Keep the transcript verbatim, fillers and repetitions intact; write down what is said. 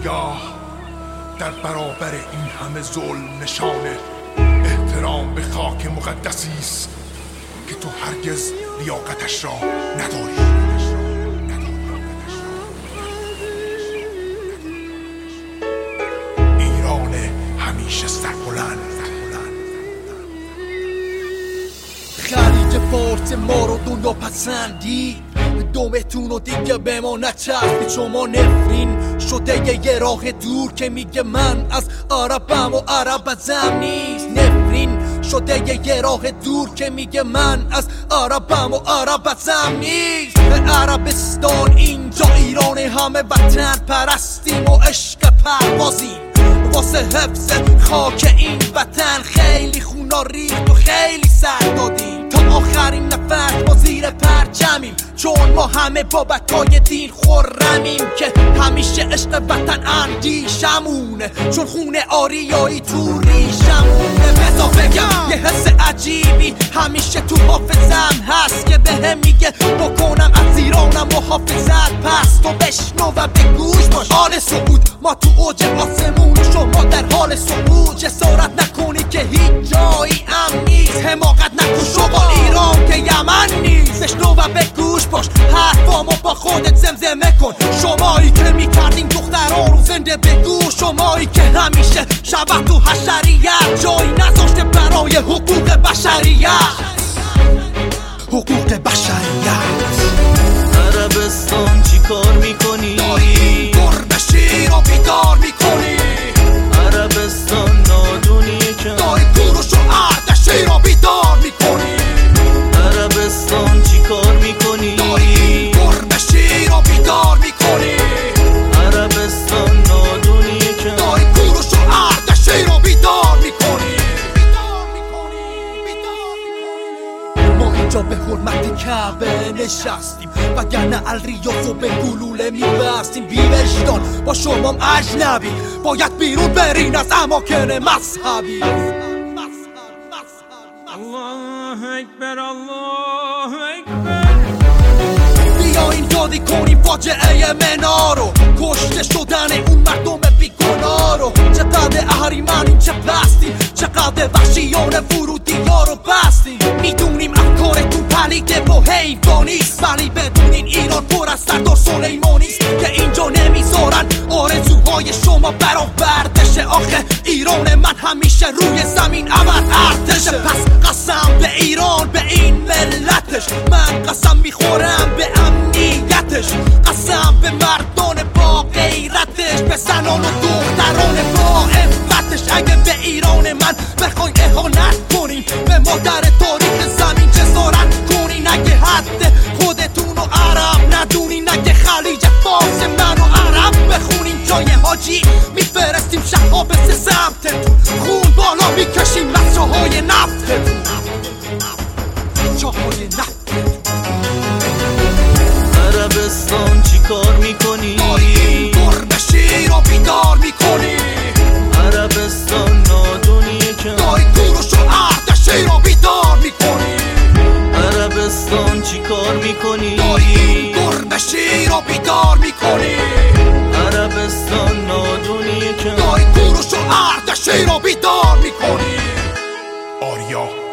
نگاه در برابر این همه ظلم نشانه احترام به خاک مقدسی است که تو هرگز لیاقتش را نداری. ایران همیشه سربلند. خلیج فارس ما رو دنیا پسندی، دومتون رو دیگه به ما نچسبید. شما نفرین شده یه راه دور که میگه من از عربم و عرب ازم نیست. نفرین شده یه راه دور که میگه من از عربم و عرب ازم نیست. به عربستان اینجا ایران همه وطن پرستیم و عشق پروازیم. واسه حفظ خاک این وطن خیلی خونا ریخت و خیلی سر دادیم. تا آخرین نفر ما زیر پرچمیم، چون ما همه بابتای دین خرمیم که همیشه عشق وطن اندیشمونه، چون خون آریایی تو ریشمونه. بذار بگم یه حس عجیبی همیشه تو حافظم هست که بهم میگه بکنم از ایرانم محافظت. پس تو بشنو و به گوش باش. آل سعود ما تو اوج آسمون، شما در حال صعود. جسارت نکنی که هیچ جایی امن نیست، حماقت نکن شما ایران که یمن نیست. بشنو و به گوش باش، حرفامو با خودت زمزمه کن. شمایی که میکردین دختران رو زنده بگو، شمایی که همیشه شبه تو حشریت جایی نذاشته برای حقوق بشریت. حقوق بشریت. عربستان چی کار میکنی؟ داری گربه شیر رو بیدار میکنی. عربستان نادونیه که داری کوروش و اردشیر رو بیدار میکنی. عربستان چی کار میکنی؟ داری گربه شیر رو بیدار میکنی. عربستان نادونیه که داری کوروش و اردشیر رو بیدار میکنی. ما اینجا به حرمت کعبه نشستیم، وگرنه الریاضو به گلوله میبستیم. بیوجدان با شمام اجنبی باید بیرون برین از اماکن مذهبی. الله اکبر الله اکبر. بیاین دادی کنیم فاجعه منا رو، کشته شدن اون مردم بیگناه رو. چقدر اهریمنیم چه پستیم، چقدر وحشیانه ورودی ها رو بستیم. میدونیم افکارتون پلید و حیوانیست، ولی بدونین ایران پر از سردار سلیمانیست که اینجا نمیذارن آرزوهای شما برآورده شه. آخه ایران من همیشه روی زمین ابد ارتشه. پس قسم به ایران به این ملتش، من قسم میخورم به امنیتش. قسم به مردان با غیرتش، به زنان و دختران با عفتش. اگه به ایران من بخواین اهانت کنین، به مادر تاریخ زمین جسارت کنین. اگه حد خودتون رو عرب ندونین، اگه خلیج فارس من و عرب بخونین، جای حاجی میفرستیم شهاب سه سمتتون، خون بالا میکشیم بچه های نفتتون. جاهای نفتتون. عربستان چی کار میکنی؟ داری گربه شیر رو بیدار میکنی. عربستان نادونیه که داری کوروش و اردشیر رو بیدار میکنی. عربستان چی کار میکنی؟ داری گربه شیر رو بیدار میکنی. عربستان نادونیه که داری کوروش و اردشیر رو بیدار میکنی. آریا